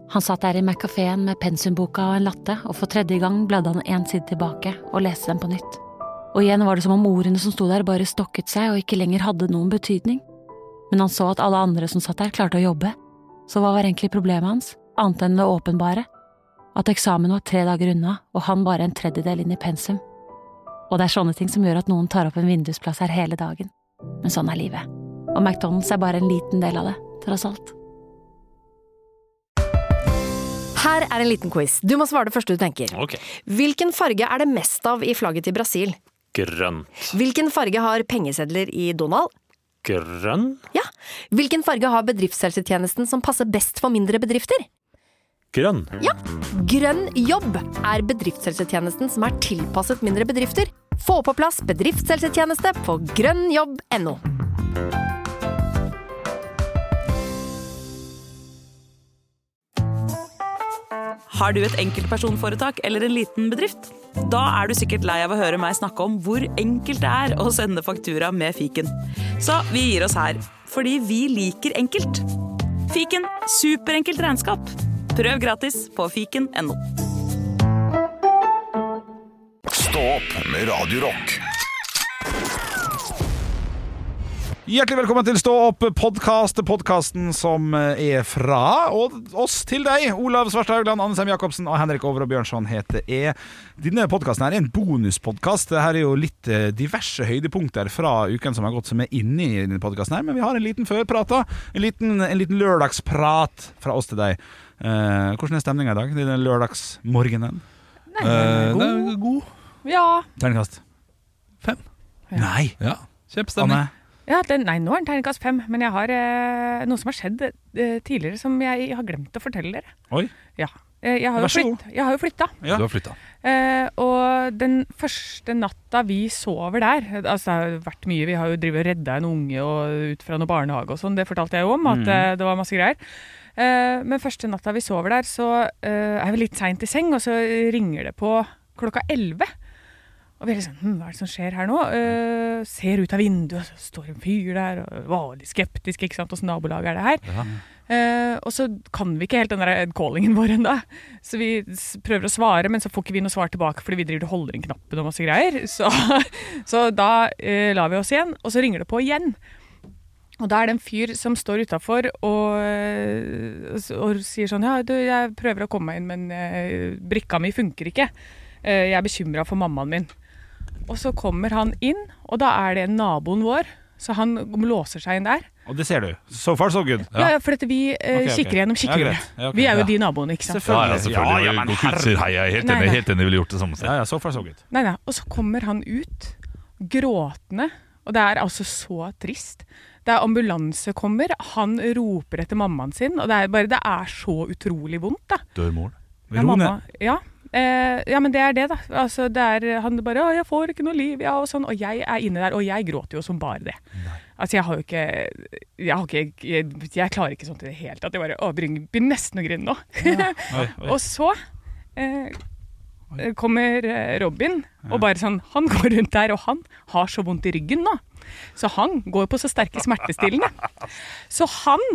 Han satt der i McCaféen med pensumboka og en latte, og for tredje gang bladde han en side tilbake og leste den på nytt. Og igjen var det som om ordene som sto der bare stokket seg og ikke lenger hadde noen betydning. Men han så at alle andre som satt der klarte å jobbe. Så hva var egentlig problemet hans, annet enn det åpenbare? At eksamen var 3 dager unna, og han bare en tredjedel inn i pensum. Og det sånne ting som gjør at noen tar opp en vindusplass her hele dagen. Men sånn livet. Og McDonald's bare en liten del av det, tross alt. Her en liten quiz. Du må svare det første du tenker. Ok. Hvilken farge det mest av i flagget til Brasil? Grønt. Hvilken farge har pengesedler i Donald? Grønn? Ja. Hvilken farge har bedriftshelsetjenesten som passer best for mindre bedrifter? Grønn. Ja. Grønn jobb bedriftshelsetjenesten som tilpasset mindre bedrifter. Få på plass bedriftshelsetjeneste på grønnjobb.no. Har du et enkeltpersonforetak eller en liten bedrift? Da du sikkert lei av å høre meg snakke om hvor enkelt det å sende faktura med fiken. Så vi gir oss her, fordi vi liker enkelt. Fiken, superenkelt regnskap. Prøv gratis på fiken.no. Stå opp med Radio Rock. Hjertelig velkommen til Stå opp podcasten som fra og oss til deg. Olav Svarsthaugland, Anne Sem Jacobsen og Henrik Over og Bjørnson heter jeg. Denne podcasten her en bonuspodcast. Dette er jo litt diverse høydepunkter fra uken som har gått som inne i denne podcasten her. Men vi har en liten førprat da. En liten lørdagsprat fra oss til deg. Hvordan stemningen i dag? Det den lørdagsmorgenen. Nei, god. Ja. Terningkast 5. Ja. Nei. Ja, kjempestemning. Anne? Ja, nei, nå den terningkast 5, men jeg har noe som har skjedd tidligere som jeg har glemt å fortelle dere. Oi. Ja, jeg har jo flyttet. Ja. Du har flyttet. Og den første natta vi sover der, altså det har vært mye, vi har jo drivet og reddet en unge og ut fra noen barnehage og sånn, det fortalte jeg jo om, at det var masse greier. Men første natta vi sover der, så vi litt sent i seng, og så ringer det på klokka 11. Og vi sånn, hva det som skjer her nå? Ser ut av vinduet, så står en fyr der, og var litt skeptisk, ikke sant, hvordan nabolag det her? Ja. Og så kan vi ikke helt den der callingen vår enda. Så vi prøver å svare, men så får ikke vi noe svar tilbake, fordi vi driver og holder inn knappen og masse greier. Så da lar vi oss igjen, og så ringer det på igjen. Og da det en fyr som står utenfor og sier sånn, ja, du, jeg prøver å komme meg inn, men brikka mi funker ikke. Jeg bekymret for mammaen min. Og så kommer han inn, og da det naboen vår, så han låser seg inn der. Og det ser du. So far so good. Ja, for at vi kikker gjennom skikkelig. Ja, vi jo de naboene, ikke sant? Selvfølgelig. Gå ut, sier hei, jeg helt enig ville gjort det samme. Ja, so far so good. Nei. Og så kommer han ut, gråtende, og det altså så trist. Det ambulanse kommer, han roper etter mammaen sin, og det så utrolig vondt, da. Dør moren? Mamma, ja. Ja, men det det da. Altså, han bare, jeg får ikke noe liv, ja, og sånn. Og jeg inne der, og jeg gråter jo som bare det. Nei. Altså, jeg klarer ikke sånt i det hele tatt. Jeg bare, begynner nesten å grine nå. Ja. Oi. Og så kommer Robin, og bare sånn, han går rundt der, og han har så vondt i ryggen nå. Så han går på så sterke smertestillende. Så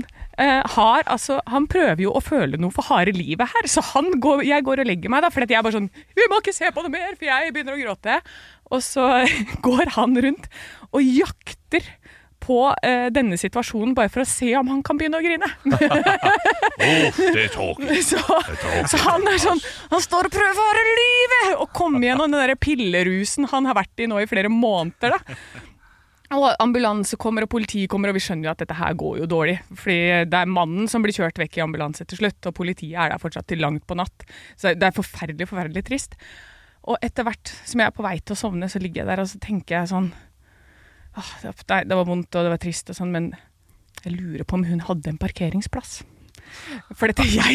han prøver jo å føle noe for harde livet her. Så jeg går og legger meg da, for jeg bare sånn, vi må ikke se på det mer, for jeg begynner å gråte. Og så går han rundt og jakter på denne situasjonen, bare for å se om han kan begynne å grine. Det tåkig. Så han sånn, han står og prøver å harde livet, og kommer gjennom den der pillerusen han har vært i nå i flere måneder da. Og ambulanse kommer, og politi kommer, og vi skjønner jo at dette her går jo dårlig. Fordi det mannen som blir kjørt vekk i ambulanse til slutt, og politiet der fortsatt til langt på natt. Så det forferdelig, forferdelig trist. Og etter hvert som jeg på vei til å sovne, så ligger jeg der, og så tenker jeg sånn, det var vondt, og det var trist og sånn, men jeg lurer på om hun hadde en parkeringsplass. For dette, jeg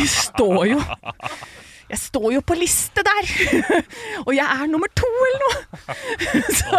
står jo på liste der, og jeg nummer 2 eller noe.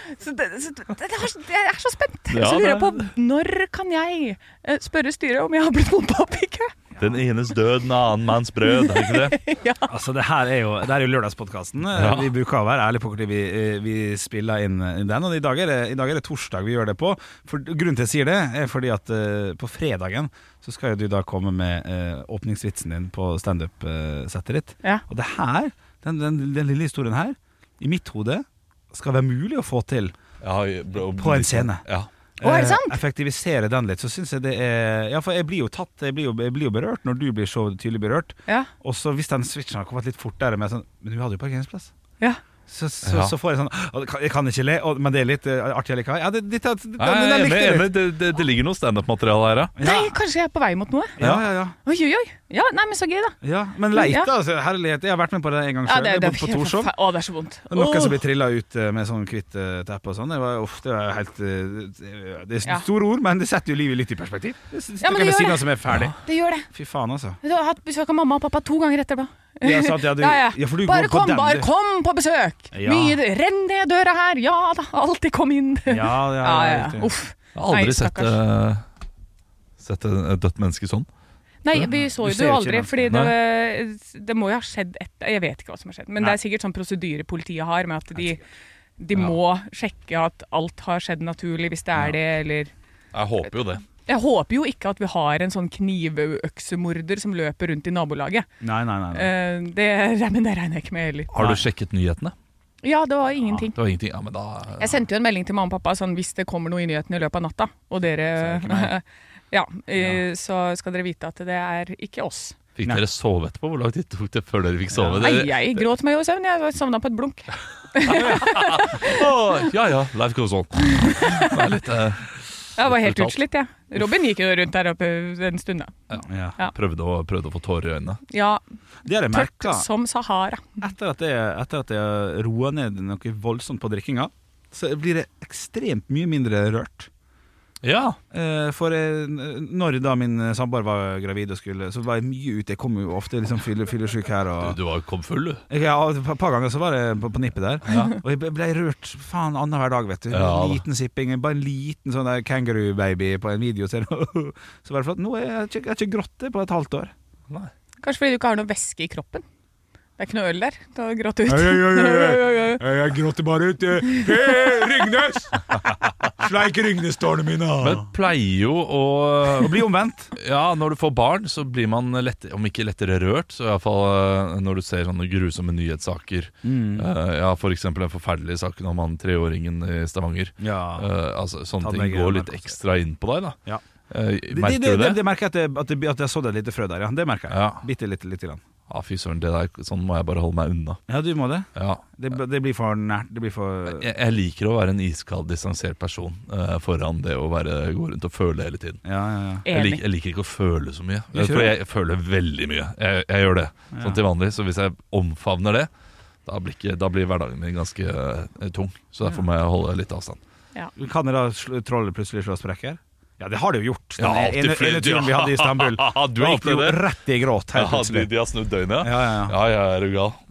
Jeg så spent. Så lurer jeg på, når kan jeg spørre styret om jeg har blitt mobbet opp i kø? Den enes død, en annen manns brød. Er det ikke det? Altså, det her er jo lørdagspodcasten. Vi bruker å være ærlige på hvor vi spiller inn den. Og i dag er det torsdag vi gjør det på. For grunnen til at jeg sier det er fordi at på fredagen så skal jo du da komme med åpningsvitsen din på stand-up-settet ditt. Og det her, den lille historien her, i mitt hode skal være mulig å få til på en scene. Er det sant? Effektivisere den litt, så synes jeg det er... Ja, for jeg blir jo berørt når du blir så tydelig berørt. Og så hvis den switchen har kommet litt fortere med sånn, men du hadde jo parkeringsplass. Så får jeg sånn, jeg kan ikke le, men det er litt artig likevel. Det ligger noe stand-up-materiale her, Nei, kanskje jeg er på vei mot noe. Oi. Ja, nei, men så gøy da. Men leit da, herlighet. Jeg har vært med på det en gang selv. Jeg bodde på Torshov. Det er så vondt. Noen som blir trillet ut med sånn kvitt teppe og sånn. Det var helt... Det er store ord, men det setter jo livet litt i perspektiv. Det stykker ved siden som er ferdig. Det gjør det. Fy faen, altså. Du har hatt besøk av mamma og pappa 2 ganger etterpå. Bare kom på besøk. Renn ned døra her. Ja da, alltid kom inn. Uff. Jeg har aldri sett et dødt menneske sånn. Nei, vi så jo det jo aldri, fordi det må jo ha skjedd jeg vet ikke hva som har skjedd, men det er sikkert sånn prosedyre politiet har med at de må sjekke at alt har skjedd naturlig, hvis det er det, eller... Jeg håper jo det. Jeg håper jo ikke at vi har en sånn knivøksemorder som løper rundt i nabolaget. Nei. Men det regner jeg ikke med heller. Har du sjekket nyhetene? Ja, det var ingenting. Men da... Jeg sendte jo en melding til mamma og pappa sånn, hvis det kommer noe i nyhetene i løpet av natta, og dere... så skal dere vite at det er ikke oss. Fikk dere sove etterpå? Hvor lang tid tok det før dere fikk sove? Nei, jeg gråt meg jo i søvn. Jeg sovnet på et blunk. Life goes on. Det er litt... Jeg var helt utslitt, Robin gikk jo rundt der oppe en stund. Prøvde å få tårer i øynene. Ja, det er det tørt som Sahara. Etter at jeg roer ned noe voldsomt på drikkinga, så blir det ekstremt mye mindre rørt. Ja. For når da min samboer var gravid så var jeg mye ute. Jeg kom jo ofte liksom fyllesyk her Du kom full, du? Ja, et par ganger så var jeg på nippet der. Og jeg ble rørt faen annen hver dag, vet du. Liten sipping, bare en liten sånn der kangaroo-baby på en video. Så var det for at nå er jeg ikke grått det på et halvt år. Nei. Kanskje fordi du ikke har noe væske i kroppen. Det er ikke noe øl der. Du har grått ut. Jeg gråter bare ut. Ringnes! Sleik Ringnes-tårene mine. Men pleier jo å bli omvendt. Ja, når du får barn så blir man om ikke lettere rørt, så i hvert fall når du ser sånne grusomme nyhetssaker. For eksempel en forferdelig sak om han 3-åringen i Stavanger. Sånne ting går litt ekstra inn på deg da. Merker du det? Det merker jeg at jeg så det litt frø der, Det merker jeg. Bitte litt grann. Fy søren, det der, sånn må jeg bare holde meg unna. Ja, du må det? Ja. Det blir for nært. Jeg liker å være en iskald, distansert person foran det å gå rundt og føle hele tiden. Jeg liker ikke å føle så mye. For jeg føler veldig mye. Jeg gjør det sånn til vanlig. Så hvis jeg omfavner det, da blir hverdagen min ganske tung. Så derfor må jeg holde litt avstand. Kan det da trollet plutselig slå sprekker? Ja, det har det jo gjort. Den ene turen vi hadde i Istanbul. Du gikk jo rett i gråt. De har snudd døgnet. Ja, jeg er jo gal.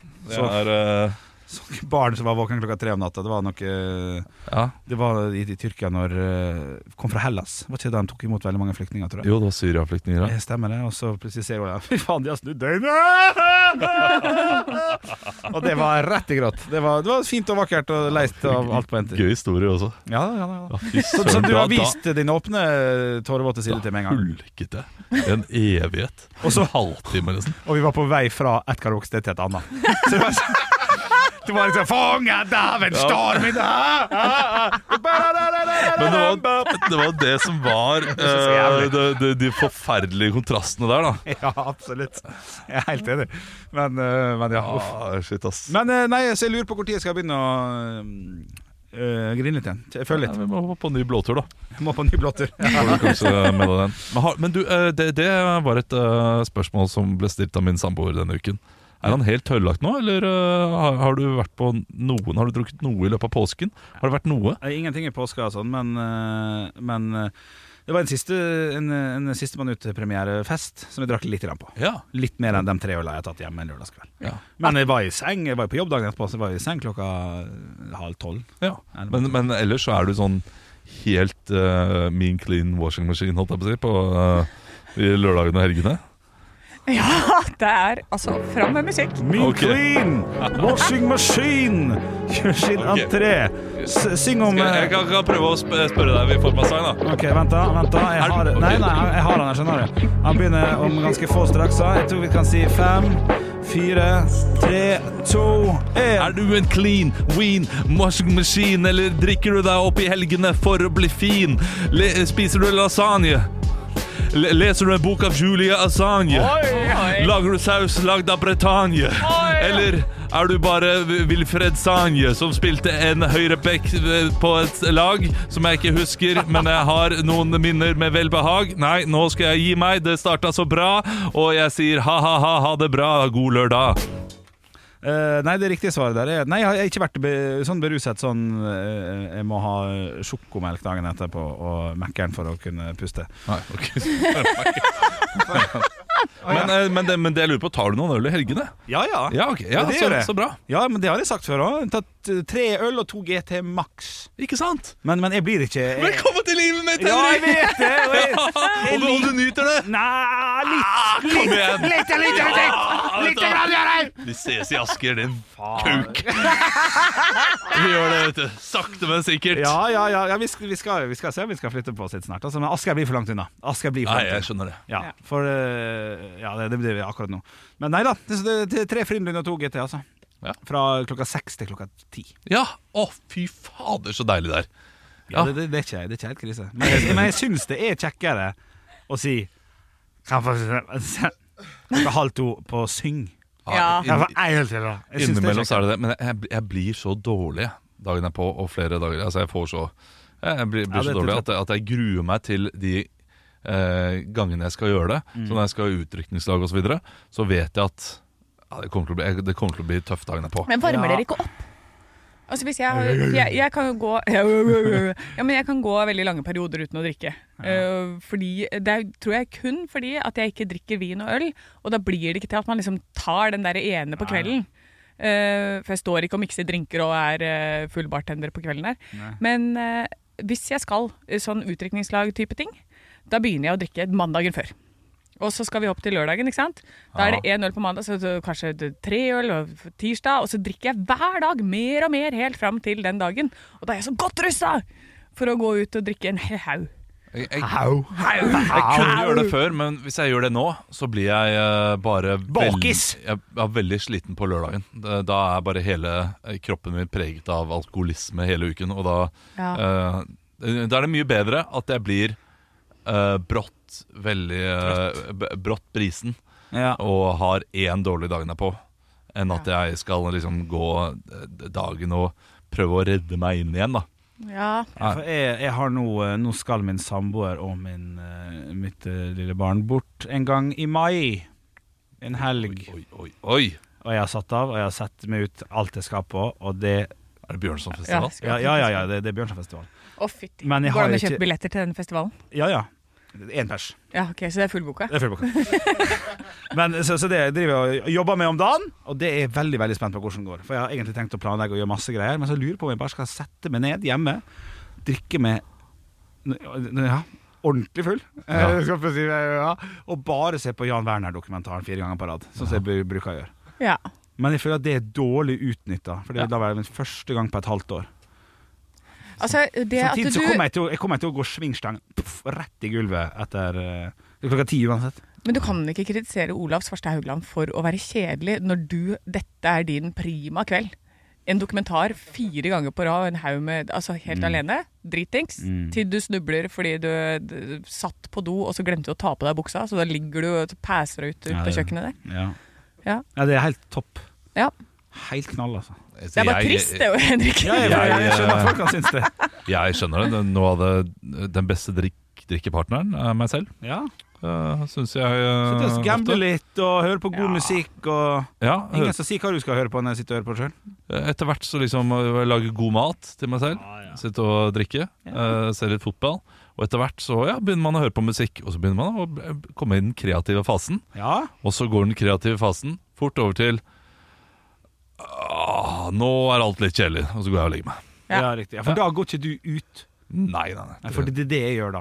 Barn som var våken klokka 3 om natta. Det var noe Det var i Tyrkia når kom fra Hellas. Var ikke det de tok imot veldig mange flyktninger, tror jeg? Jo, det var Syria-flyktninger. Det stemmer det. Og så plutselig ser jeg fy faen, de har snudd døgnet! Og det var rett i gråt. Det var fint og vakkert og leist av alt på en tid. Gøy historie også. Ja. Så du har vist din åpne tårevåte side til meg en gang. Hulkete. En evighet. Og så halvtime nesten. Og vi var på vei fra et karaokested til et annet. Så det var det var liksom «Fånget av en storm i dag!» Men det var det som var de forferdelige kontrastene der, da. Ja, absolutt. Jeg er helt enig. Men ja, shit, ass. Men nei, så jeg lurer på hvor tid jeg skal begynne å grine litt igjen. Jeg føler litt. Vi må på ny blåtur, da. Jeg må på ny blåtur. Men du, det var et spørsmål som ble stilt av min samboer denne uken. Er han helt tørrlagt nå, eller har du vært på noen? Har du drukket noe i løpet av påsken? Har det vært noe? Ingenting i påska og sånn, men det var en siste minutt-premierefest som jeg drakk litt på. Ja. Litt mer enn de 3 ølene jeg har tatt hjemme en lørdagskveld. Ja. Men jeg var i seng, jeg var på jobb dagen etterpå, så jeg var i seng klokka 11:30. Ja. Men ellers så er du sånn helt mean clean washing machine, holdt jeg på å si, på i lørdagene og helgene? Ja, det er altså fram med musikk. Min Queen, Washing Machine, gjør sin entré. Syng om Jeg kan prøve å spørre deg i form av sang, da. Ok, vent da. Jeg har han, jeg skjønner det. Han begynner om ganske få straks. Jeg tror vi kan si 5, 4, 3, 2, 1. Er du en clean washing machine, eller drikker du deg opp i helgene for å bli fin? Spiser du lasagne? Leser du en bok av Julia Assange? Lager du saus lagd av Bretagne? Eller er du bare Wilfred Sanje, som spilte en høyreback på et lag som jeg ikke husker, men jeg har noen minner med velbehag? Nei, nå skal jeg gi meg. Det startet så bra, og jeg sier ha det bra, god lørdag. Nei, det riktige svaret der er nei, jeg har ikke vært sånn beruset sånn jeg må ha sjokomelk dagen etterpå og Mac-eren for å kunne puste. Nei, ok. Men det jeg lurer på, tar du noen øl i helgene? Ja, okay. Det gjør jeg. Så bra. Ja, men det har jeg sagt før også. Tatt 3 øl og 2 GT Max. Ikke sant? Men jeg blir ikke Velkommen til livet mitt, Henrik! Ja, jeg vet det! Og du nyter det? Nei, Kom igjen! Litt grann gjør jeg! Vi ses i Asker, din kuk. Vi gjør det, vet du. Sakte, men sikkert. Ja, vi skal se om vi skal flytte på oss litt snart. Altså, men Asker blir for langt unna. Nei, jeg skjønner det. Ja, for det blir vi akkurat nå. Men nei da, det er 3 Frydenlund og 2 GT, altså. Ja. Fra klokka 6 til klokka 10. Ja, fy fader, så deilig der. Ja, det er ikke helt krise. Men jeg synes det er kjekkere å si kan få klokka 1:30 på syng. Innimellom så er det det. Men jeg blir så dårlig dagen er på, og flere dager. Altså jeg blir så dårlig at jeg gruer meg til de gangene jeg skal gjøre det. Så når jeg skal ha utrykningslag og så videre, så vet jeg at det kommer til å bli tøft dagen er på. Men varmer dere ikke opp? Altså hvis jeg kan jo gå men jeg kan gå veldig lange perioder uten å drikke. Fordi det tror jeg kun fordi at jeg ikke drikker vin og øl, og da blir det ikke til at man liksom tar den der ene på kvelden. For jeg står ikke og mikser drinker og er full bartender på kvelden der. Nei. Men hvis jeg skal sånn utdrikningslag type ting, da begynner jeg å drikke mandagen før. Og så skal vi opp til lørdagen, ikke sant? Da er det 1 øl på mandag, så kanskje 3 øl og tirsdag, og så drikker jeg hver dag mer og mer helt frem til den dagen. Og da er jeg så godt rustet for å gå ut og drikke en haug. Jeg kunne gjøre det før, men hvis jeg gjør det nå, så blir jeg bare veldig sliten på lørdagen. Da er bare hele kroppen min preget av alkoholisme hele uken, og da er det mye bedre at jeg blir brått brisen og har 1 dårlig dag på enn at jeg skal liksom gå dagen og prøve å redde meg inn igjen da. For jeg har nå skal min samboer og mitt lille barn bort en gang i mai, en helg. Oi. Og jeg har satt av, og jeg har sett meg ut alt jeg skal på, og det er det Bjørnsonfestival? Ja, det er Bjørnsonfestival. Fytti. Går det an å kjøpe billetter til den festivalen? Ja. 1 pers. Ja, ok, så det er fullboka? Det er fullboka. Men så det driver jeg og jobber med om dagen, og det er veldig, veldig spent på hvordan det går. For jeg har egentlig tenkt å planlegge og gjøre masse greier, men så lurer jeg på om jeg bare skal sette meg ned hjemme, drikke med ordentlig full, og bare se på Jan Werner-dokumentaren 4 ganger på rad, sånn som jeg bruker å gjøre. Ja. Men jeg føler at det er dårlig utnyttet, for det da var det min første gang på et halvt år. Altså, samtidig så kommer jeg til å gå svingstang rett i gulvet etter klokka 10 uansett. Men du kan ikke kritisere Olav Svarstad Haugland for å være kjedelig når dette er din prima kveld. En dokumentar 4 ganger på rad, en haug med, altså helt alene, dritings, til du snubler fordi du satt på do og så glemte du å ta på deg buksa, så da ligger du og passer ut på kjøkkenet der. Ja, det er helt topp. Ja. Helt knall, altså. Det er bare trist det jo, Henrik. Jeg skjønner at folk kan synes det. Jeg skjønner det. Nå hadde den beste drikkepartneren meg selv. Ja. Synes jeg sitter og gambler litt og hører på god musikk og ingen som sier hva du skal høre på når jeg sitter og hører på det selv. Etter hvert så liksom lager god mat til meg selv, sitte og drikke, se litt fotball. Og etter hvert så begynner man å høre på musikk, og så begynner man å komme i den kreative fasen. Og så går den kreative fasen fort over til nå er alt litt kjedelig, og så går jeg og legger meg. Ja, riktig. For da går ikke du ut. Nei. For det er det jeg gjør da.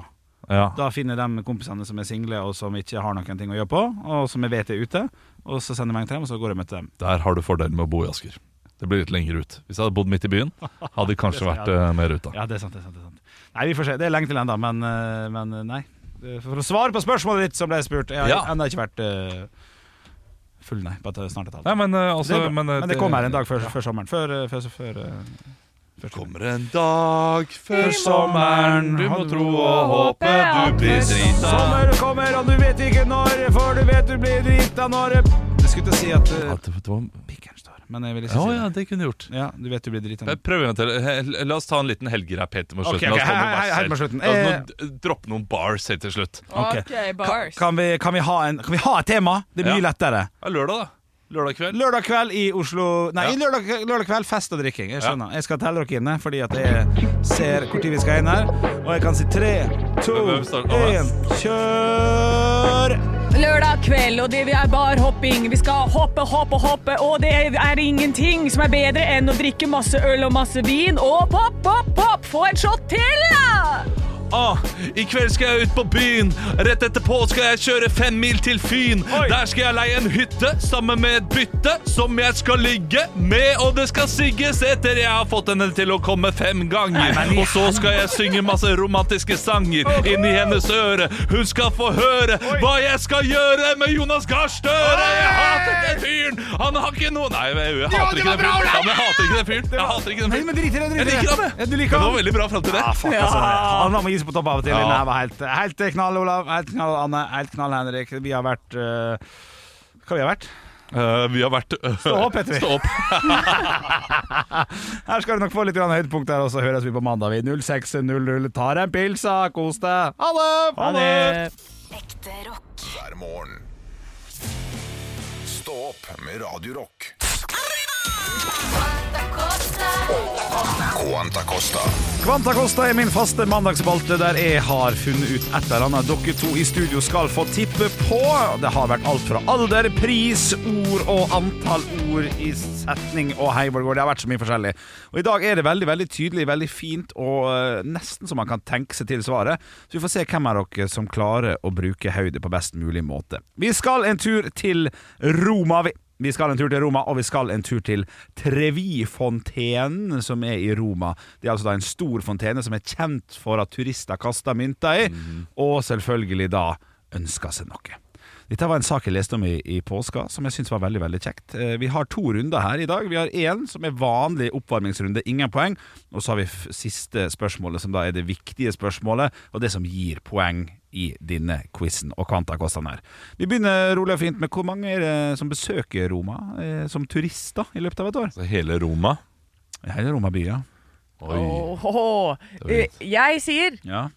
Da finner jeg de kompisene som er single og som ikke har noen ting å gjøre på, og som jeg vet er ute, og så sender jeg meg til dem, og så går jeg med til dem. Der har du fordelen med å bo i Asker. Det blir litt lenger ut. Hvis jeg hadde bodd midt i byen, hadde det kanskje vært mer ute. Ja, det er sant. Nei, vi får se. Det er lenge til enda, men nei. For å svare på spørsmålet ditt som ble spurt, jeg har enda ikke vært full, nei, på at det snart er tatt. Nei, men det kommer en dag før sommeren. Det kommer en dag før sommeren, du må tro og håpe du blir drita. Sommer kommer, og du vet ikke når, for du vet du blir drita når. Jeg skulle til å si at pikken står, men jeg vil ikke si det. Ja, det kunne du gjort. Ja, du vet du blir drita. Prøv en gang til. La oss ta en liten helgerapp helt til slutten. Helt med slutten. Dropp noen bars helt til slutt. Ok, bars. Kan vi ha et tema? Det er mye lettere. Ja, lørdag da. Lørdag kveld i Oslo. Nei, lørdag kveld fest og drikking. Jeg skjønner. Jeg skal telle dere inne, fordi at jeg ser hvor tid vi skal inn her. Og jeg kan si 3, 2, 1 kjør! Lørdag kveld, og det vi er barhopping. Vi skal hoppe, og det er ingenting som er bedre enn å drikke masse øl og masse vin. Og pop, få en shot til da! I kveld skal jeg ut på byen. Rett etterpå skal jeg kjøre 5 mil til Fyn. Der skal jeg leie en hytte sammen med et bytte som jeg skal ligge med, og det skal sigges etter jeg har fått henne til å komme 5 ganger. Og så skal jeg synge masse romantiske sanger inn i hennes øre. Hun skal få høre hva jeg skal gjøre med Jonas Gahr Støre. Jeg hater den fyren. Han har ikke noe. Nei, jeg hater ikke den fyren. Jeg hater ikke den fyren. Jeg liker ham. Det var veldig bra frem til det. Han var på topp av og til. Det var helt knall, Olav. Helt knall, Anne. Helt knall, Henrik. Vi har vært hva vi har vært? Vi har vært Stå opp, heter vi. Stå opp. Her skal du nok få litt høydepunkt her, og så høres vi på mandag i 06:00. Tar en pilsa, kos deg. Ha det! Ekte rock hver morgen. Stå opp med Radio Rock. Quanta Costa er min faste mandagsspalte der jeg har funnet ut et eller annet dere to i studio skal få tippe på. Det har vært alt fra alder, pris, ord og antall ord i setning og hei hvor det går. Det har vært så mye forskjellig. Og i dag er det veldig, veldig tydelig, veldig fint og nesten så man kan tenke seg til svaret. Så vi får se hvem av dere som klarer å bruke hodet på best mulig måte. Vi skal en tur til Roma. Vi skal en tur til Roma, og vi skal en tur til Trevi-fontenen, som er i Roma. Det er altså da en stor fontene som er kjent for at turister kaster mynter i, og selvfølgelig da ønsker seg noe. Dette var en sak jeg leste om i påska, som jeg synes var veldig, veldig kjekt. Vi har 2 runder her i dag. Vi har en som er vanlig oppvarmingsrunde, ingen poeng. Og så har vi siste spørsmålet, som da er det viktige spørsmålet, og det som gir poeng i denne quizen og Quanta Costa her. Vi begynner rolig og fint med hvor mange er det som besøker Roma som turister i løpet av et år? Så hele Roma? Hele Roma by, ja. Jeg sier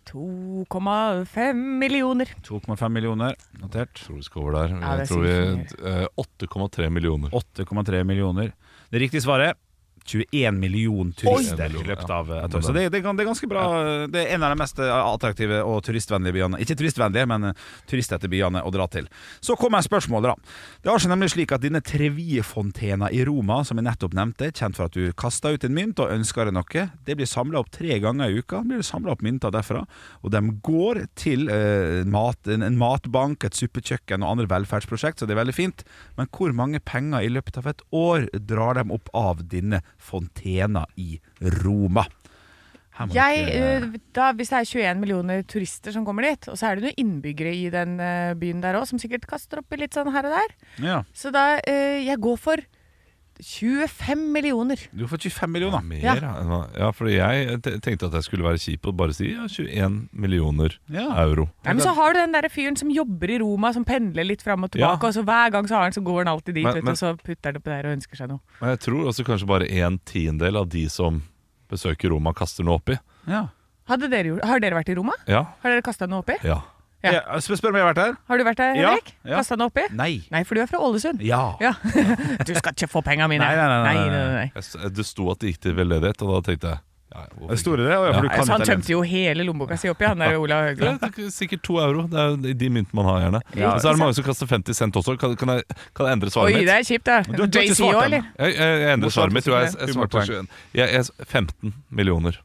2,5 millioner. 2,5 millioner, notert. Jeg tror vi skal over der. Jeg tror vi 8,3 millioner. 8,3 millioner. Det riktige svaret 21 millioner turister i løpet av et år. Så det er ganske bra. Det er en av de mest attraktive og turistvennlige byene. Ikke turistvennlige, men turistete byene å dra til. Så kommer spørsmålet da. Det er altså nemlig slik at denne Trevi-fontena i Roma, som jeg nettopp nevnte, kjent for at du kastet ut en mynt og ønsker deg noe, det blir samlet opp 3 ganger i uka. Det blir samlet opp mynter derfra, og de går til en matbank, et suppekjøkken og andre velferdsprosjekt, så det er veldig fint. Men hvor mange penger i løpet av et år drar de opp av denne fontena i Roma? Hvis det er 21 millioner turister som kommer dit, og så er det noen innbyggere i den byen der også, som sikkert kaster opp i litt sånn her og der. Ja. Så da, jeg går for 25 millioner. Du får 25 millioner. Mer? Ja, fordi jeg tenkte at jeg skulle være kjip og bare si 21 millioner euro. Ja, men så har du den der fyren som jobber i Roma, som pendler litt frem og tilbake, og så hver gang så går han alltid dit, og så putter han det på der og ønsker seg noe. Men jeg tror også kanskje bare 1/10 av de som besøker Roma kaster noe oppi. Ja. Har dere vært i Roma? Ja. Har dere kastet noe oppi? Ja. Spør om jeg har vært der. Har du vært der, Henrik? Ja. Kastet noe oppi? Nei, for du er fra Ålesund. Ja. Du skal ikke få pengene mine. Nei. Det sto at det gikk til veldedighet, og da tenkte jeg det store det, for du kan så han tømte jo hele lommeboka si oppi, han der Ola Høgland. Det er sikkert 2 euro. Det er jo de myntene man har gjerne. Og så er det mange som kaster 50 cent også. Kan jeg endre svaret mitt? Oi, det er kjipt da. Du har ikke svart dem. Jeg endrer svaret mitt. Jeg svarte 21. Jeg er 15 millioner.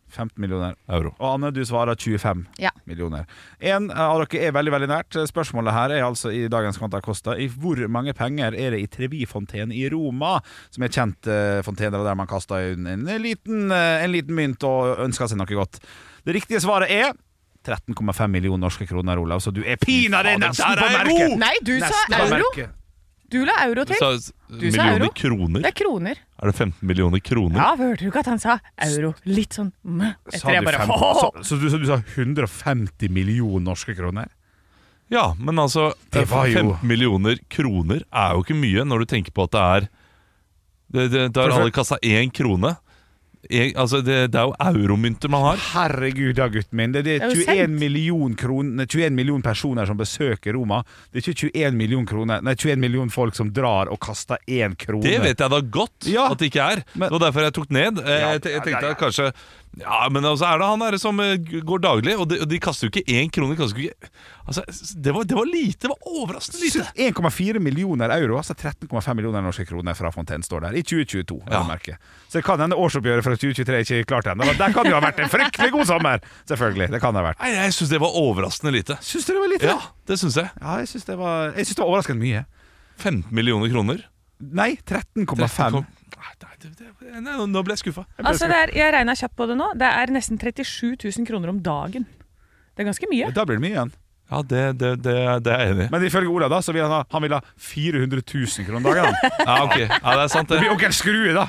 15 millioner euro. Og Anne, du svarer 25 millioner. En av dere er veldig, veldig nært. Spørsmålet her er altså i dagens Quanta Costa: i hvor mange penger er det i Trevi-fontenen i Roma, som er kjent fontener der man kaster en liten mynt og ønsker seg noe godt? Det riktige svaret er 13,5 millioner norske kroner, Olav. Så du er pinadø nesten på merket. Nei, du sa euro. Du la euro til. Du sa millioner kroner? Det er kroner. Er det 15 millioner kroner? Ja, hørte du ikke at han sa euro? Litt sånn etter jeg bare Så du sa 150 millioner norske kroner? Ja, men altså 15 millioner kroner er jo ikke mye når du tenker på at det har alle kastet 1 krone. Altså det er jo euromynter man har. Herregud da, gutten min. Det er 21 million personer som besøker Roma. Det er ikke 21 million folk som drar og kaster 1 krone. Det vet jeg da godt at det ikke er. Det var derfor jeg tok ned. Jeg tenkte at kanskje men altså er det han der som går daglig, og de kaster jo ikke 1 krone. Altså, det var lite, det var overraskende lite. 1,4 millioner euro, altså 13,5 millioner norske kroner fra Fontaine står der i 2022. Så det kan hende årsoppgjøret fra 2023 ikke er klart ennå. Der kan det jo ha vært en fryktelig god sommer. Selvfølgelig, det kan det ha vært. Nei, jeg synes det var overraskende lite. Synes du det var lite? Ja, det synes jeg. Ja, jeg synes det var overraskende mye. 15 millioner kroner? Nei, 13,5. Nå ble jeg skuffet. Altså, jeg regnet kjapt på det nå. Det er nesten 37 000 kroner om dagen. Det er ganske mye. Da blir det mye igjen. Ja, det er jeg enig i. Men ifølge Ola da, så vil han vil ha 400 000 kroner dagen. Ja, ok. Ja, det er sant det. Det blir onkel Skrue da.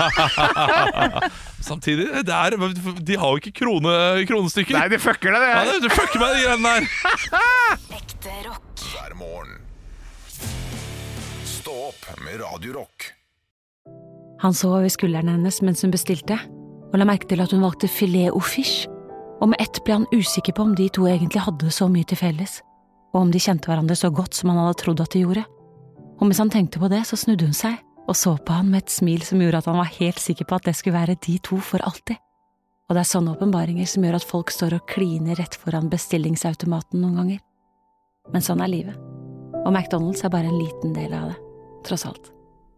Samtidig, de har jo ikke kronestykker. Nei, det fucker det. Ja, det fucker meg de greiene der. Ekte rock. Hver morgen. Stå opp med Radio Rock. Han så over skulderen hennes mens hun bestilte, og la merke til at hun valgte filet au fish. Og med ett ble han usikker på om de to egentlig hadde så mye til felles, og om de kjente hverandre så godt som han hadde trodd at de gjorde. Og mens han tenkte på det, så snudde hun seg, og så på han med et smil som gjorde at han var helt sikker på at det skulle være de to for alltid. Og det er sånne åpenbaringer som gjør at folk står og kliner rett foran bestillingsautomaten noen ganger. Men sånn er livet. Og McDonald's er bare en liten del av det, tross alt.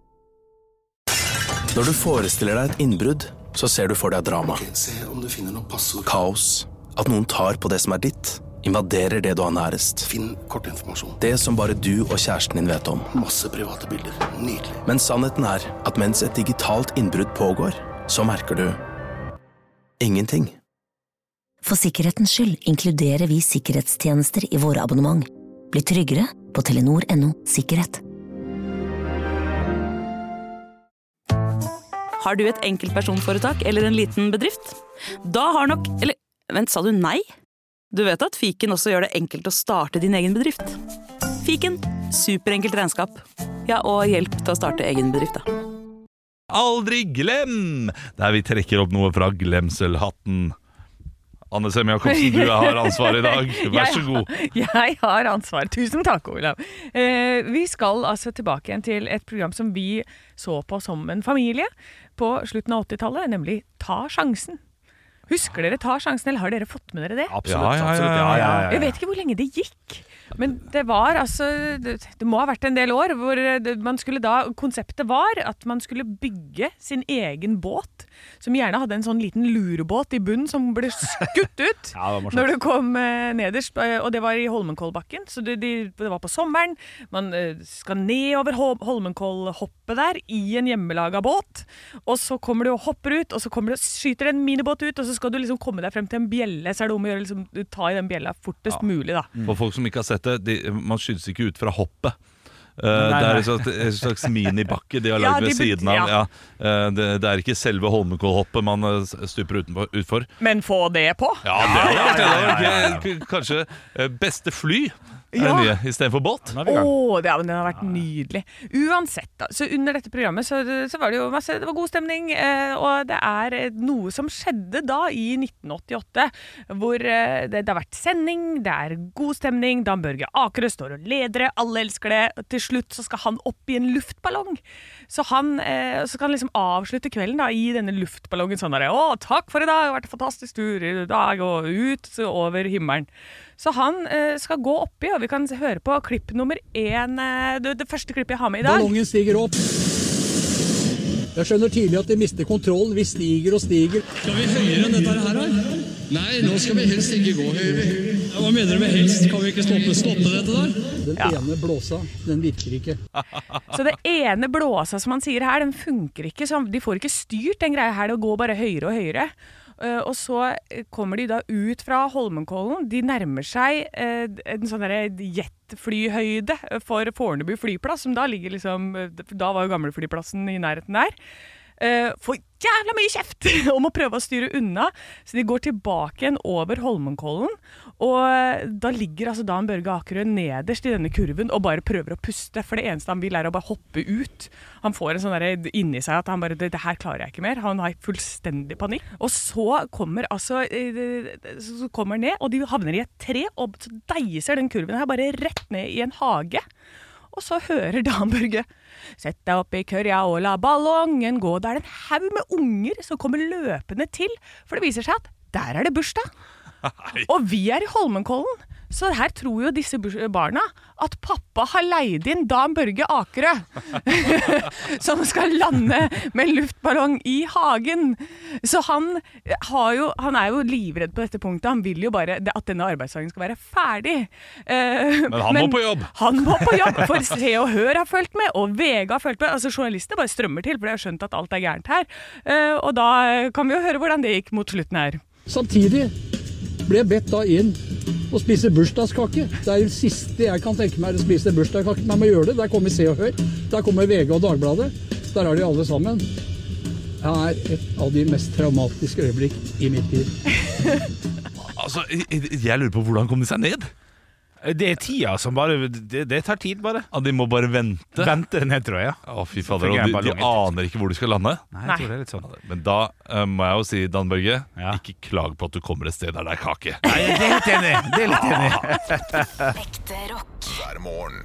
Når du forestiller deg et innbrudd, så ser du for deg drama. Se om du finner noe passord. Kaos. At noen tar på det som er ditt, invaderer det du har nærest. Finn kortinformasjon. Det som bare du og kjæresten din vet om. Masse private bilder. Nydelig. Men sannheten er at mens et digitalt innbrudd pågår, så merker du ingenting. For sikkerhetens skyld inkluderer vi sikkerhetstjenester i våre abonnement. Bli tryggere på Telenor.no sikkerhet. Har du et enkeltpersonforetak eller en liten bedrift? Da har nok... Eller, vent, sa du nei? Du vet at Fiken også gjør det enkelt å starte din egen bedrift. Fiken, superenkelt regnskap. Ja, og hjelp til å starte egen bedrift, da. Aldri glem! Der vi trekker opp noe fra glemselhatten. Anne Sem Jacobsen, du har ansvar i dag. Vær så god. Jeg har ansvar. Tusen takk, Olav. Vi skal altså tilbake igjen til et program som vi så på som en familie på slutten av 80-tallet, nemlig Ta sjansen. Husker dere Ta sjansen, eller har dere fått med dere det? Absolutt. Jeg vet ikke hvor lenge det gikk. Men det var altså, det må ha vært en del år hvor man skulle da, konseptet var at man skulle bygge sin egen båt, som gjerne hadde en sånn liten lurebåt i bunnen som ble skutt ut når du kom nederst, og det var i Holmenkollbakken, så det var på sommeren, man skal ned over Holmenkollhoppet der i en hjemmelaga båt, og så kommer du og hopper ut, og så kommer du og skyter en minibåt ut, og så skal du liksom komme deg frem til en bjelle, så er det om å gjøre liksom, ta i den bjella fortest mulig da. For folk som ikke har sett man skytes ikke ut fra hoppet. Det er en slags minibakke de har lagd ved siden av. Det er ikke selve Holmenkollhoppet man stuper utfor. Men få det på? Ja, det er kanskje beste fly. Nye, i stedet for båt. Det har vært nydelig. Uansett da, så under dette programmet så var det jo masse, det var god stemning, og det er noe som skjedde da i 1988, hvor det har vært sending, det er god stemning, Dan Børge Akerø står og leder det, alle elsker det, og til slutt så skal han opp i en luftballong, så kan han liksom avslutte kvelden da i denne luftballongen sånn der, takk for i dag, det har vært en fantastisk tur i dag, og ut over himmelen. Så han skal gå oppi, og vi kan høre på klipp nummer 1, det første klippet jeg har med i dag. Ballongen stiger opp. Jeg skjønner tidlig at de mister kontrollen. Vi stiger og stiger. Skal vi høyere enn dette her? Nei, nå skal vi helst ikke gå høyere. Hva mener du med helst? Kan vi ikke stoppe dette der? Den ene blåsa, den virker ikke. Så det ene blåsa som man sier her, den funker ikke. Så de får ikke styrt den greia her, det går bare høyere og høyere. Og så kommer de da ut fra Holmenkollen. De nærmer seg en sånn jetflyhøyde for Fornebu flyplass, som da ligger liksom, da var jo gamle flyplassen i nærheten der. Får jævla mye kjeft om å prøve å styre unna, så de går tilbake igjen over Holmenkollen, og da ligger altså Dan Børge Akerø nederst i denne kurven og bare prøver å puste, for det eneste han vil å bare hoppe ut. Han får en sånn der inni seg at han bare, det her klarer jeg ikke mer, han har fullstendig panikk. Og så kommer han ned, og de havner i et tre, og så deiser den kurven her bare rett ned i en hage. Og så hører Dan Børge, sett deg opp i kørja og la ballongen gå. Da det en haug med unger som kommer løpende til, for det viser seg at der det bursdag. Og vi i Holmenkollen, så her tror jo disse barna at pappa har leid inn Dan Børge Akerø, som skal lande med en luftballong i hagen. Så han er jo livredd på dette punktet. Han vil jo bare at denne arbeidsdagen skal være ferdig. Men han må på jobb. Han må på jobb, for Se og Hør har fulgt med, og VG har fulgt med. Altså journalister bare strømmer til, for de har skjønt at alt gærent her. Og da kan vi jo høre hvordan det gikk mot slutten her. Samtidig ble jeg bedt da inn og spise bursdagskake. Det det siste jeg kan tenke meg å spise bursdagskake, men jeg må gjøre det. Der kommer Se og Hør, der kommer VG og Dagbladet. Der de alle sammen. Det et av de mest traumatiske øyeblikk i mitt liv. Altså, jeg lurer på hvordan kom de seg ned? Det tida som bare, det tar tid bare. Ja, de må bare vente. Vente ned, tror jeg. Å, fy fader, og de aner ikke hvor de skal lande. Nei, jeg tror det litt sånn. Men da må jeg jo si, Dan Børge, ikke klag på at du kommer et sted der det kake. Nei, det litt enig. Det litt enig. Ekte rock. Hver morgen.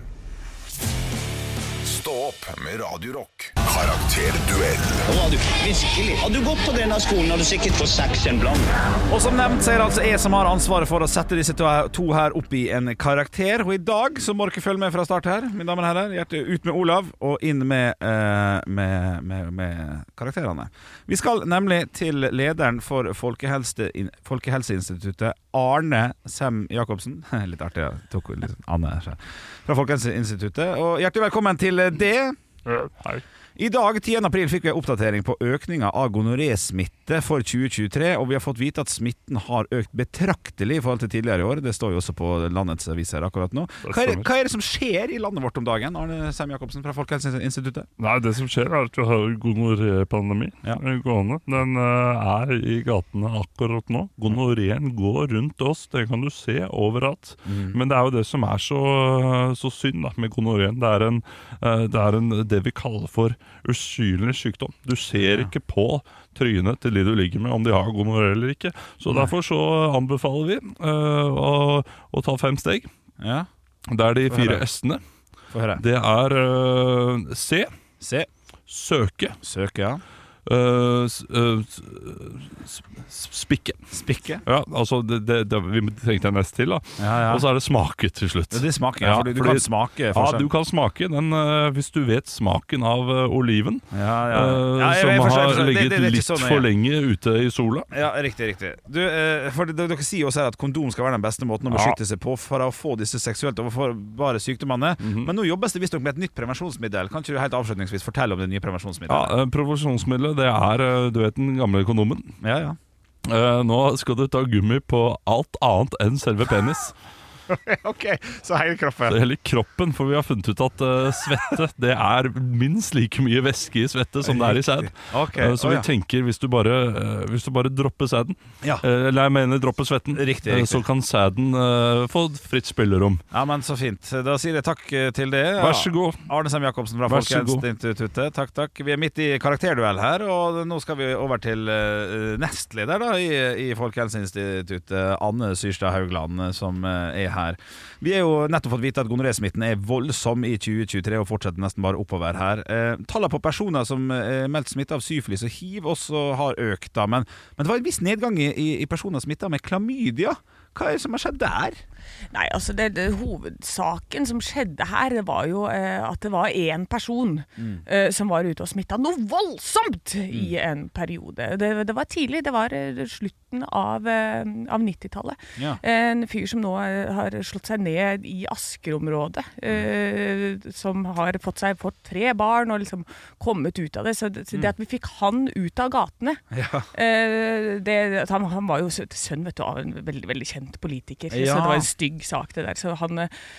Stå opp med Radio Rock. Karakterduell. Hadde du gått på denne skolen, hadde du sikkert fått 6 en blank. Og som nevnt så det altså jeg som har ansvaret for å sette disse to her opp i en karakter. Og i dag så må dere følge med fra start her, mine damer og herrer. Hjertet ut med Olav og inn med karakterene. Vi skal nemlig til lederen for Folkehelseinstituttet, Arne Sem Jacobsen. Litt artig, jeg tok litt Anne fra Folkehelseinstituttet. Og hjertelig velkommen til det. Hei. I dag, 10. april, fikk vi en oppdatering på økninga av gonoré-smitte for 2023, og vi har fått vite at smitten har økt betraktelig i forhold til tidligere i år. Det står jo også på landets aviser akkurat nå. Hva er det som skjer i landet vårt om dagen, Arne Sem Jacobsen fra Folkehelseinstituttet? Nei, det som skjer at vi har gonoré-pandemi gående. Den i gatene akkurat nå. Gonoreen går rundt oss, det kan du se overalt. Men det jo det som så synd da, med gonoreen. Det vi kaller for usynlig sykdom. Du ser ikke på trynet til de du ligger med om de har gonoré eller ikke. Så derfor så anbefaler vi å ta 5 steg. Ja. Det de 4 S-ene. Det se, søke, ja. Spikke. Ja, altså vi trengte en nest til da. Og så det smake til slutt. Det smaker, fordi du kan smake forskjell. Ja, du kan smake den hvis du vet smaken av oliven som har ligget litt for lenge ute i sola. Ja, riktig. For dere sier også at kondom skal være den beste måten å beskytte seg på for å få disse seksuelt overforbare sykdommene. Men nå jobbes det visst nok med et nytt prevensjonsmiddel. Kan ikke du helt avslutningsvis fortelle om det nye prevensjonsmiddelet? Ja, prevensjonsmiddelet det du vet den gamle kondomen. Ja. Nå skal du ta gummi på alt annet enn selve penis. Ok, så hele kroppen. Så hele kroppen, for vi har funnet ut at svette, det minst like mye væske i svette som det i sæd. Så vi tenker, hvis du bare dropper sæden, eller jeg mener dropper svetten, riktig. Så kan sæden få fritt spillerom. Ja, men så fint. Da sier jeg takk til det. Vær så god. Arne Sem Jacobsen fra Folkehelseinstituttet. Takk. Vi midt i karakterduell her, og nå skal vi over til nestleder da, i Folkehelseinstituttet, Anne Syrstad Haugland, som her. Vi jo nettopp fått vite at gonoré-smitten voldsom i 2023 og fortsetter nesten bare oppover her. Tallet på personer som meldt smitte av syfilis og HIV også har økt da, men det var en viss nedgang i personer smittet med klamydia. Hva det som har skjedd der? Nei, altså hovedsaken som skjedde her, det var jo at det var en person som var ute og smittet noe voldsomt i en periode. Det var tidlig, det var slutten av 90-tallet. Ja. En fyr som nå har slått seg ned i Asker-området, som har fått 3 barn og liksom kommet ut av det. Så det at vi fikk han ut av gatene, han var jo sønn, vet du, av en veldig, veldig kjent politiker. Så det var en stygg sak det der, så han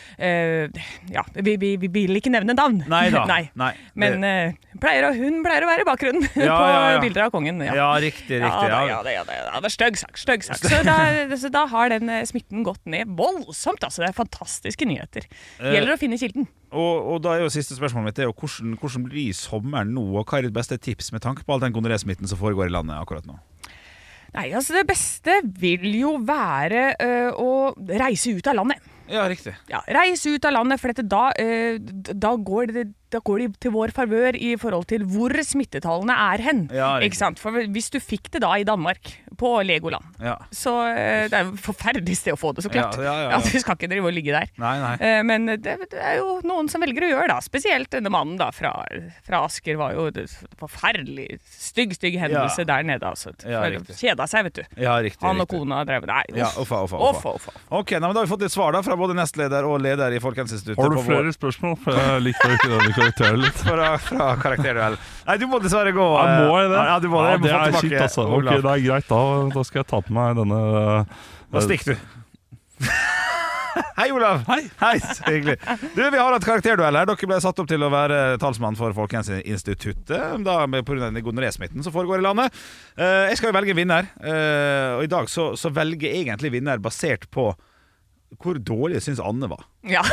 vi vil ikke nevne navn. Nei. Men hun pleier å være i bakgrunnen på bilder av kongen. Ja, riktig. Det var stygg sak. Så da har den smitten gått ned voldsomt, altså det er fantastiske nyheter. Gjelder å finne kilden. Og da er jo siste spørsmålet mitt, det er jo hvordan blir sommeren nå, og hva er ditt beste tips med tanke på all den gonoré-smitten som foregår i landet akkurat nå? Nei, altså det beste vil jo være å reise ut av landet. Ja, riktig. Ja, reise ut av landet, for da går de til vår favør i forhold til hvor smittetallene er hen. Ja, ikke sant? For hvis du fikk det da i Danmark, på Legoland, så det er jo forferdelig sted å få det, så klart. Ja. Du skal ikke drive og ligge der. Nei. Men det er jo noen som velger å gjøre da, spesielt denne mannen da fra Asker var jo forferdelig stygg hendelse der nede, altså. Kjeda seg, vet du. Ja, riktig. Han og kona drev, nei, uffa. Ok, da har vi fått litt svar da, fra både nestleder og leder i Folkehelseinstituttet. Har du flere spørsmål? For jeg likte ikke denne karakteren litt. Fra karakterduell. Nei, du må dessverre gå. Må jeg det? Ja, du må det. Det er shit, altså. Ok, det er greit da skal jeg ta på meg denne... Da stikker du. Hei, Olav. Hei, så hyggelig. Vi har hatt karakterduell her. Dere ble satt opp til å være talsmann for Folkehelseinstituttet, da på grunn av den gonoré-smitten som foregår i landet. Jeg skal jo velge vinner, og i dag så velger jeg egentlig vinner basert på hvor dårlig jeg synes Anne var. Ja.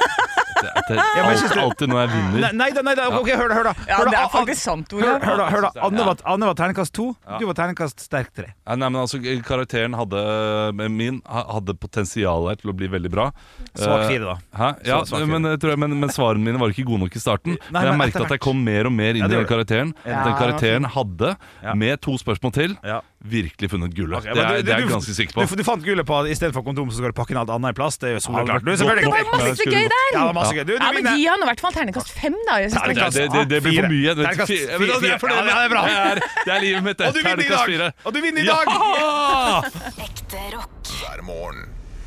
Alltid når jeg vinner. Nei, ok, hør da. Ja, det er faktisk sant, Olav. Hør da, Anne var terningkast 2, du var terningkast sterk 3. Nei, men altså, karakteren hadde potensial her til å bli veldig bra. Svak 4 da. Hæ? Ja, men svarene mine var ikke gode nok i starten. Men jeg merket at jeg kom mer og mer inn i den karakteren. Den karakteren hadde, med 2 spørsmål til, virkelig funnet gullet. Det er jeg ganske sikker på. Du fant gullet på, i stedet for kondom så skal du pakke inn alt annet i plass. Det er jo soleklart. Det var masse gøy der. Ja, masse gøy. Men gi han i hvert fall terningkast 5 da. Det blir for mye. Terningkast 4. Det er bra. Det er livet mitt. Og du vinner i dag. Ekte rock. Hver morgen.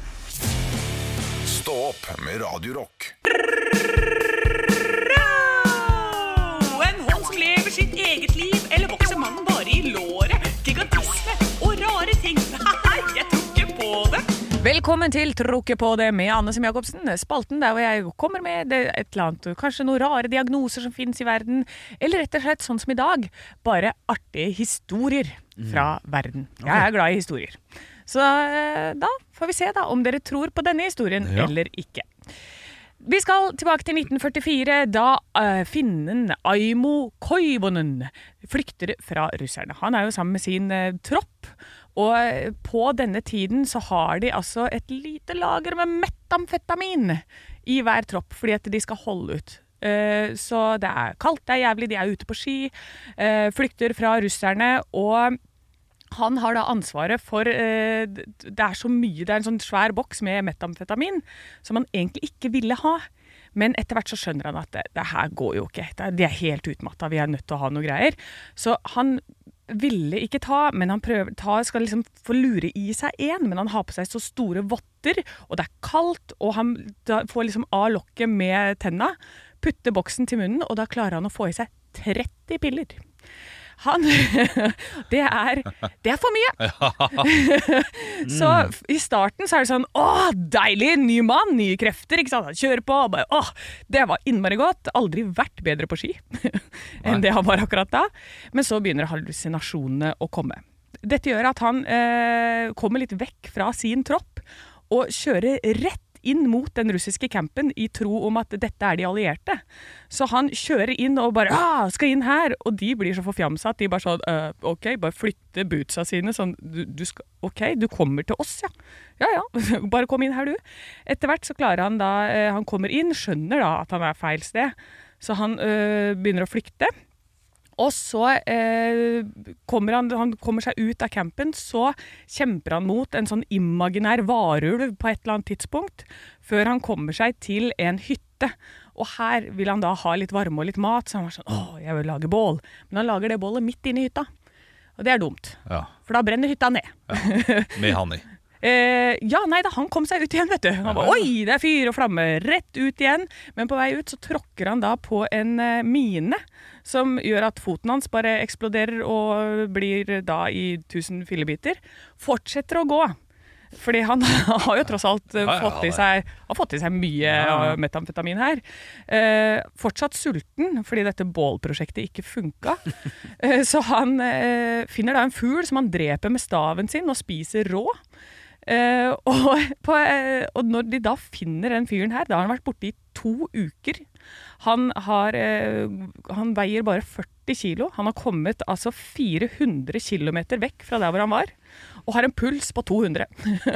Stå opp med Radio Rock. En hånd som lever sitt eget liv, eller vokser mannen bare i låret. Gigantisme og rare ting. Jeg tror ikke på det. Velkommen til Tråkke på det med Anne Sem Jacobsen, spalten der hvor jeg kommer med et eller annet, kanskje noen rare diagnoser som finnes i verden, eller rett og slett sånn som i dag, bare artige historier fra verden. Jeg er glad i historier. Så da får vi se da om dere tror på denne historien eller ikke. Vi skal tilbake til 1944, da finnen Aimo Koivunen flykter fra russerne. Han er jo sammen med sin tropp, og på denne tiden så har de altså et lite lager med metamfetamin i hver tropp, fordi at de skal holde ut. Så det er kaldt, det er jævlig, de er ute på ski, flykter fra russerne, og han har da ansvaret for, det er så mye, det er en sånn svær boks med metamfetamin, som han egentlig ikke ville ha. Men etter hvert så skjønner han at det her går jo ikke, de er helt utmattet, vi er nødt til å ha noe greier. Så han ville ikke ta, men han skal liksom få lure i seg men han har på seg så store votter, og det er kaldt, og han får liksom av lokket med tenna, putter boksen til munnen, og da klarer han å få i seg 30 piller. Det er for mye. Så i starten så er det sånn, deilig, ny mann, nye krefter, ikke sant? Han kjører på, og bare, det var innmari godt, aldri vært bedre på ski enn det han var akkurat da. Men så begynner hallusinasjonene å komme. Dette gjør at han kommer litt vekk fra sin tropp, og kjører rett inn mot den russiske campen i tro om at dette er de allierte. Så han kjører inn og bare, skal inn her, og de blir så forfjamset at de bare sånn, ok, bare flytte bootsa sine, sånn, du kommer til oss, ja, bare kom inn her du. Etter hvert så klarer han da, han kommer inn, skjønner da at han er feil sted, så han begynner å flykte, Og så kommer han kommer seg ut av campen, så kjemper han mot en sånn imaginær varulv på et eller annet tidspunkt, før han kommer seg til en hytte. Og her vil han da ha litt varme og litt mat, så han var sånn, jeg vil lage bål. Men han lager det bålet midt inne i hytta. Og det dumt, for da brenner hytta ned. Med han i. Han kom seg ut igjen, vet du. Han bare, oi, det fyr og flamme, rett ut igjen. Men på vei ut så tråkker han da på en mine, som gjør at foten hans bare eksploderer og blir da i 1000 fillebiter. Fortsetter å gå. Fordi han har jo tross alt fått i seg mye metamfetamin her. Fortsatt sulten, fordi dette bålprosjektet ikke funket. Så han finner da en fugl som han dreper med staven sin og spiser rå. Og når de da finner den fyren her, da har han vært borte i 2 uker. Han veier bare 40 kilo. Han har kommet altså 400 kilometer vekk fra der hvor han var, og har en puls på 200.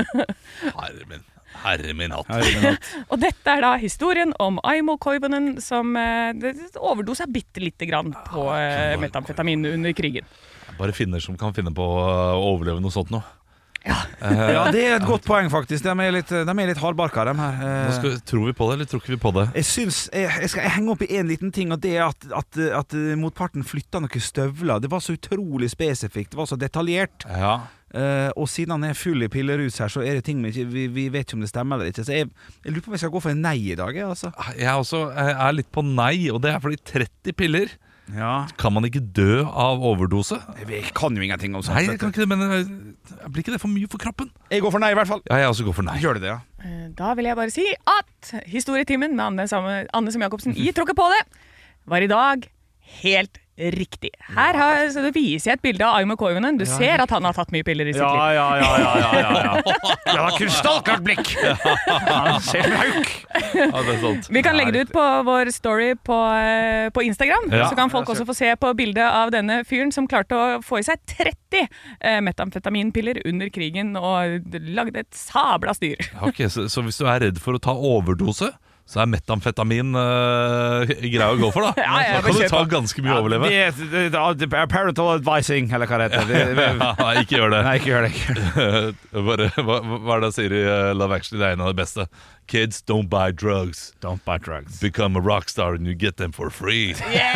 Herre min hatt. Og dette da historien om Aimo Koivunen som overdoser bitte lite grann på metamfetamin under krigen. Bare finner som kan finne på å overleve noe sånt nå. Ja, det et godt poeng faktisk. De er litt hardbarka, de her. Tror vi på det, eller tror ikke vi på det? Jeg skal henge opp i en liten ting, og det er at motparten flytta noen støvler. Det var så utrolig spesifikt, det var så detaljert. Og siden han full i pillerus her, så det ting vi vet ikke om det stemmer eller ikke. Så jeg lurer på om jeg skal gå for en nei i dag. Jeg også litt på nei, og det fordi 30 piller kan man ikke dø av overdose? Jeg kan jo ingenting om sånt. Nei, jeg kan ikke det, men blir ikke det for mye for kroppen? Jeg går for nei i hvert fall. Ja, jeg også går for nei. Gjør det, Da vil jeg bare si at historietimen med Anne Sem Jacobsen i Tråkke på det var i dag helt riktig. Her så det viser jeg et bilde av Aimo Koivunen. Du ser at han har tatt mye piller i sitt liv. Ja, krystallklart blikk. Han ser hauk. Ja, det sant. Vi kan legge det ut på vår story på Instagram, så kan folk også få se på bildet av denne fyren som klarte å få i seg 30 metamfetaminpiller under krigen og lagde et sabla styr. Ok, så hvis du redd for å ta overdose, så metamfetamin greia å gå for, da. Da kan du ta ganske mye å overleve. Det er parental advising, eller hva det heter. Nei, ikke gjør det. Nei, ikke gjør det. Hva det sier i Love Actually? Det en av det beste. Kids, don't buy drugs. Don't buy drugs. Become a rockstar and you get them for free.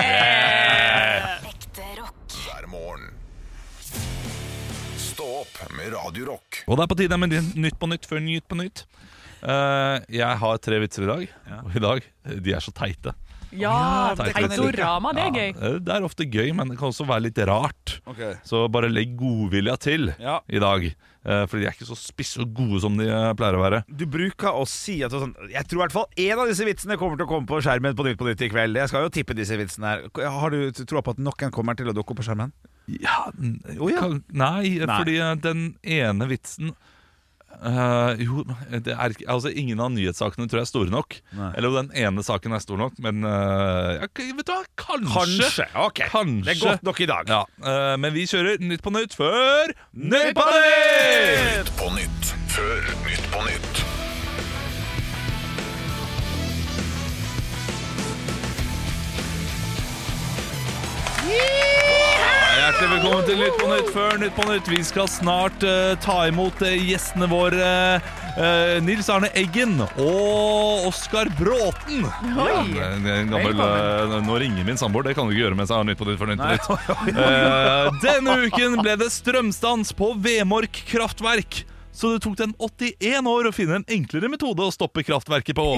Ekte rock. Hver morgen. Stå opp med Radio Rock. Og det på tide med Nytt på nytt før Nytt på nytt. Jeg har 3 vitser i dag, og i dag, de så teite. Teitorama, det gøy. Det ofte gøy, men det kan også være litt rart. Så bare legg godvilja til i dag. Fordi de ikke så spisse og gode som de pleier å være. Du bruker å si at jeg tror i hvert fall en av disse vitsene kommer til å komme på skjermen på Nytt i kveld. Jeg skal jo tippe disse vitsene her. Har du tro på at noen kommer til å dukke opp på skjermen? Nei, fordi den ene vitsen det altså ingen av nyhetssakene tror jeg store nok. Eller den ene saken stor nok. Men vet du hva, kanskje. Det godt nok i dag. Men vi kjører Nytt på nytt før Nytt på nytt. Nytt på nytt før Nytt på nytt. Hjertelig velkommen til Nytt på nytt før Nytt på nytt. Vi skal snart ta imot gjestene våre Nils Arne Eggen og Oskar Bråten. En gammel, nå ringer min samboer. Det kan du ikke gjøre mens jeg har Nytt på nytt før Nytt på nytt. Denne uken ble det strømstans på Vemork kraftverk. Så det tok den 81 år å finne en enklere metode å stoppe kraftverket på.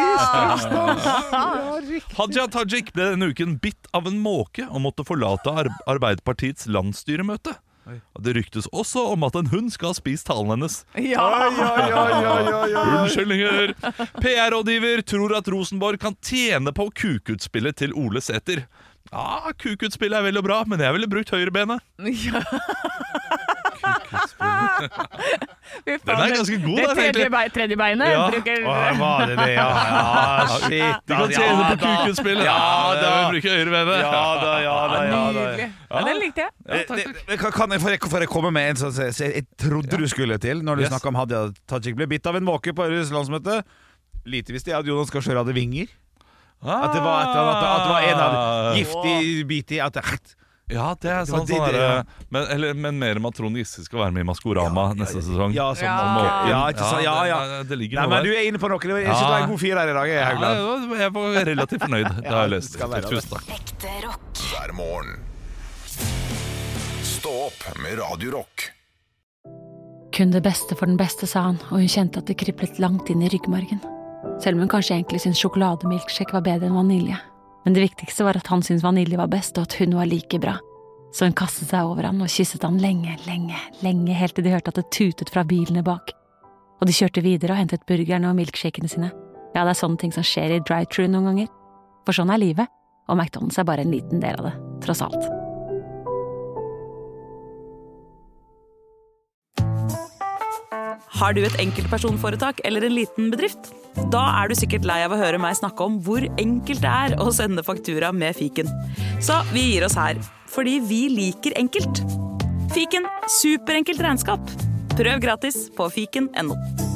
Hadia Tajik ble denne uken bitt av en måke og måtte forlate Arbeiderpartiets landsstyremøte. Det ryktes også om at en hund skal ha spist talen hennes. Unnskyldninger. PR-rådgiver tror at Rosenborg kan tjene på kukutspillet til Ole Sæter. Kukutspillet vel og bra, men jeg ville brukt høyrebenet. Den ganske god. Det tredje beinet bruker... Var det det, shit. Du kan tjene på kukutspillet. Jeg vil bruke høyrebenet. Den likte jeg. Kan jeg komme med en sånn jeg trodde du skulle til når du snakket om Hadia Tajik ble bitt av en måke på Høyres landsmøte? Lite visste jeg at Jonas Gahr Støre hadde vinger. At det var et eller annet, at det var en av giftig bit i at Ja, det er sånn men mer om at Trond Giske skal være med i Maskorama neste sesong. Ja, ikke sant? Det ligger Nei, noe men du er inne på noe. Jeg synes det var en god 4 her i dag. Jeg var relativt fornøyd. Det har jeg løst. Tusen takk. Ekte rock. Hver morgen. Stå opp med Radio Rock. Kun det beste for den beste, sa han, og hun kjente at det kriblet langt inn i ryggmargen. Selv om hun kanskje egentlig syntes sjokolademilkshake var bedre enn vanilje. Men det viktigste var at han syntes vanilje var best, og at hun var like bra. Så hun kastet seg over han og kysset han lenge, helt til de hørte at det tutet fra bilene bak. Og de kjørte videre og hentet burgerne og milkshakene sine. Ja, det er sånne ting som skjer i drive-thru noen ganger. For sånn er livet, og McDonald's er bare en liten del av det, tross alt. Har du et enkeltpersonforetak eller en liten bedrift? Da er du sikkert lei av å høre meg snakke om hvor enkelt det er å sende faktura med fiken. Så vi gir oss her, fordi vi liker enkelt. Fiken, superenkelt regnskap. Prøv gratis på fiken.no.